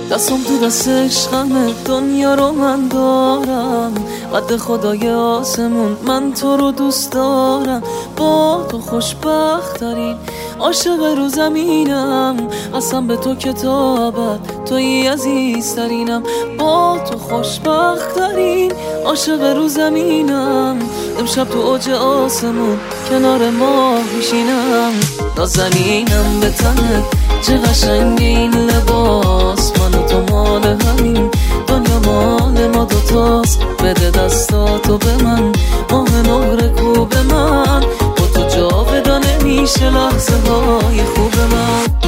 دستم تو دست عشقمه، دنیا رو من دارم، قد خدای آسمون من تو رو دوست دارم. با تو خوشبخت ترین عاشق رو زمینم، قسم به تو کتابت توی عزیز ترینم. با تو خوشبخت ترین عاشق رو زمینم، امشب تو اوج آسمون کنار ماه میشینم. نازنینم به تنت چه قشنگ این لباس، من و تو مال همین دنیا مال ما دوتاست. بده دستاتو به من، ماه نقره کو به من، با تو جاودانه میشه لحظه های خوب من.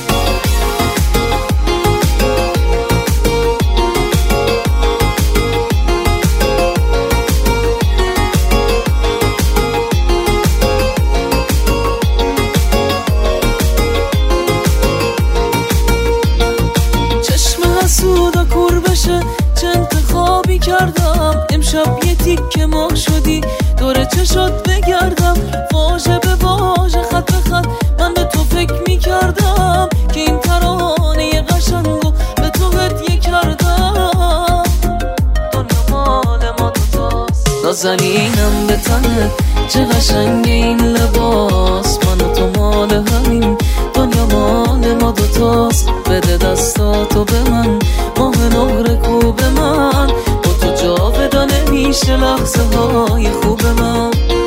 سودا کور بشه چه انتخابی کردم، امشب یه تیکه ماه شدی دور چشات بگردم. واژه به واژه خط به خط من به تو فکر میکردم، که این ترانه قشنگو به تو هدیه کردم. دنیا مال ما دوتاست، نازنینم به تنت چه قشنگ این لباس، من و تو مال همین دنیا مال ما دوتاست. بده دستاتو به من، ماه نقره کو به من، با تو جاودانه میشه لحظه های خوب من.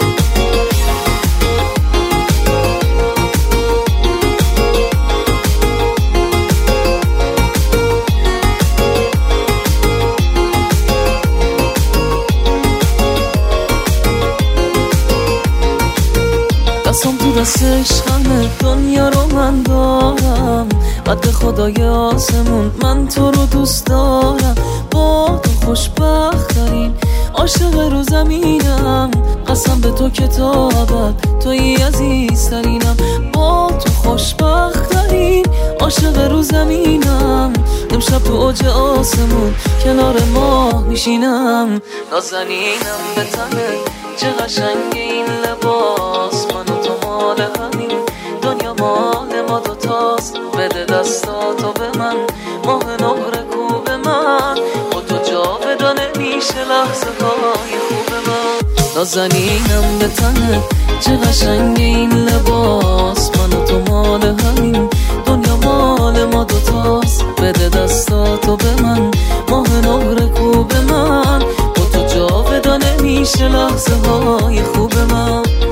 دستم تو دست عشقمه، دنیا رو من دارم، قد خدای آسمون من تو رو دوست دارم. با تو خوشبخت ترین عاشق رو زمینم، قسم به تو کتابت توی عزیز ترینم. با تو خوشبخت ترین عاشق رو زمینم، امشب تو اوج آسمون کنار ماه میشینم. نازنینم به تنت چه قشنگ این لباس، من و تو مال همین دنیا مال ما دوتاست. بده دستاتو به من، ماه نقره کو به من، با تو جاودانه میشه لحظه های خوب من. نازنینم به تنت چه قشنگ این لباس، من و تو مال همین دنیا مال ما دوتاست. بده دستاتو به من، ماه نقره کو به من، با تو جاودانه میشه لحظه های خوب من.